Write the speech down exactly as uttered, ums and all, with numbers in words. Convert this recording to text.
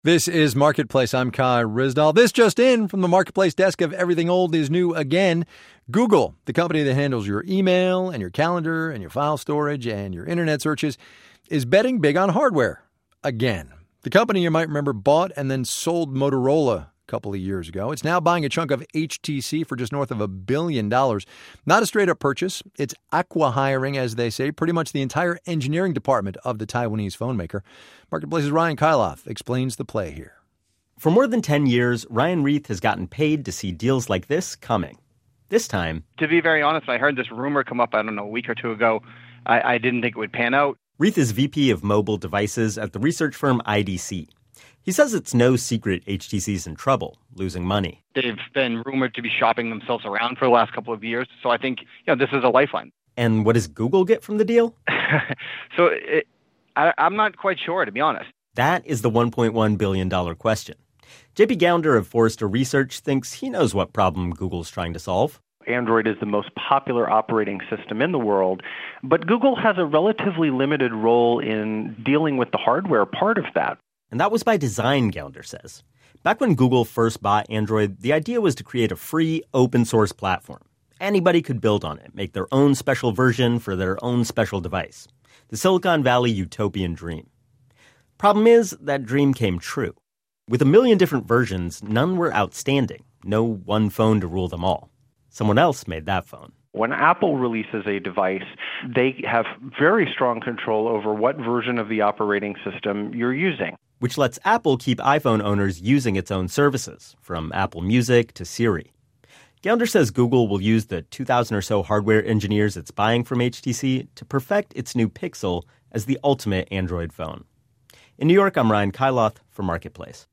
This is Marketplace. I'm Kai Ryssdal. This just in from the Marketplace desk of Everything Old is New Again. Google, the company that handles your email and your calendar and your file storage and your internet searches, is betting big on hardware again. The company, you might remember, bought and then sold Motorola a couple of years ago. It's now buying a chunk of H T C for just north of a billion dollars. Not a straight-up purchase. It's acqui-hiring, as they say, pretty much the entire engineering department of the Taiwanese phone maker. Marketplace's Ryan Kailath explains the play here. For more than ten years, Ryan Reith has gotten paid to see deals like this coming. This time, to be very honest, I heard this rumor come up, I don't know, a week or two ago. I, I didn't think it would pan out. Reith is V P of mobile devices at the research firm I D C. He says it's no secret H T C's in trouble, losing money. They've been rumored to be shopping themselves around for the last couple of years, so I think you know this is a lifeline. And what does Google get from the deal? so it, I, I'm not quite sure, to be honest. That is the one point one billion dollars question. J P Gounder of Forrester Research thinks he knows what problem Google's trying to solve. Android is the most popular operating system in the world, but Google has a relatively limited role in dealing with the hardware part of that. And that was by design, Gounder says. Back when Google first bought Android, the idea was to create a free, open-source platform. Anybody could build on it, make their own special version for their own special device. The Silicon Valley utopian dream. Problem is, that dream came true. With a million different versions, none were outstanding. No one phone to rule them all. Someone else made that phone. When Apple releases a device, they have very strong control over what version of the operating system you're using. Which lets Apple keep iPhone owners using its own services, from Apple Music to Siri. Gounder says Google will use the two thousand or so hardware engineers it's buying from H T C to perfect its new Pixel as the ultimate Android phone. In New York, I'm Ryan Kailath for Marketplace.